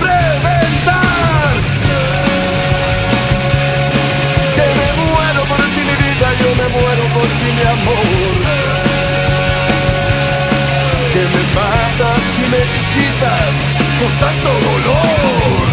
reventar. Que me muero por ti mi vida, yo me muero por ti mi amor. Que me matas y me excitas con tanto dolor.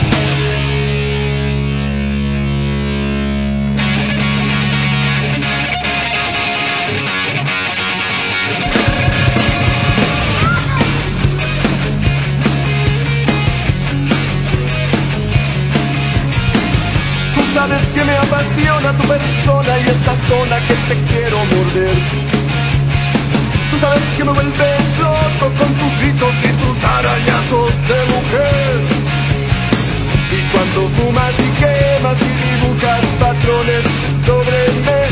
Sabes que me apasiona tu persona y esta zona que te quiero morder. Tú sabes que me vuelves loco con tus gritos y tus arañazos de mujer. Y cuando fumas y quemas y dibujas patrones sobre mí,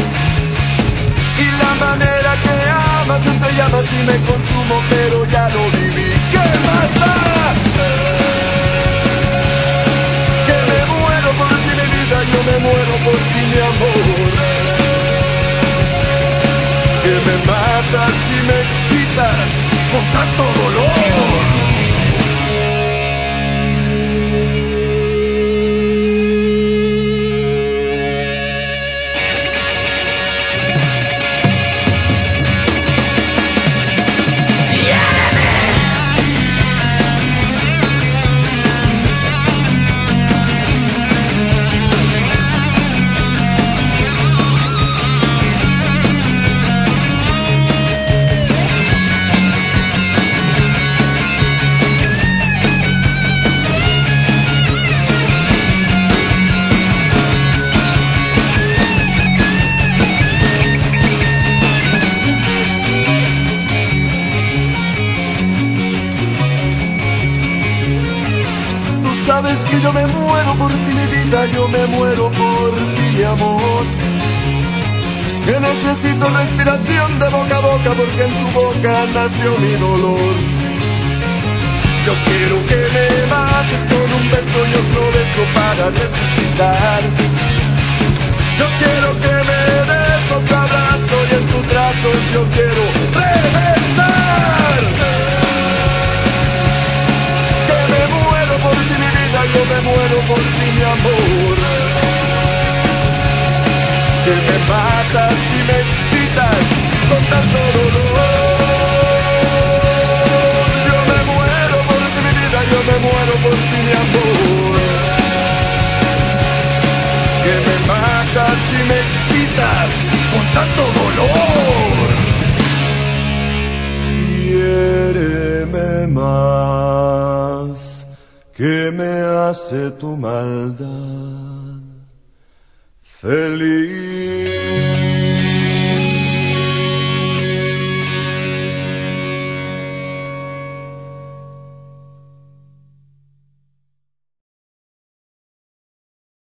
y la manera que amas entre llamas y me consumo, pero ya lo viví. ¿Qué más da? Yo me muero por ti mi amor. Que me matas y me excitas con tanto dolor. Sabes que yo me muero por ti mi vida, yo me muero por ti mi amor. Que necesito respiración de boca a boca porque en tu boca nació mi dolor. Yo quiero que me mates con un beso y otro beso para resucitar. Yo quiero que me des otro abrazo y en tus brazos yo quiero reventar. Yo me muero por ti mi amor. Que me matas y me excitas con tanto dolor. Yo me muero por ti mi vida, yo me muero por ti mi amor. Que me matas y me excitas con tanto dolor. Quiéreme más, que me hace tu maldad feliz.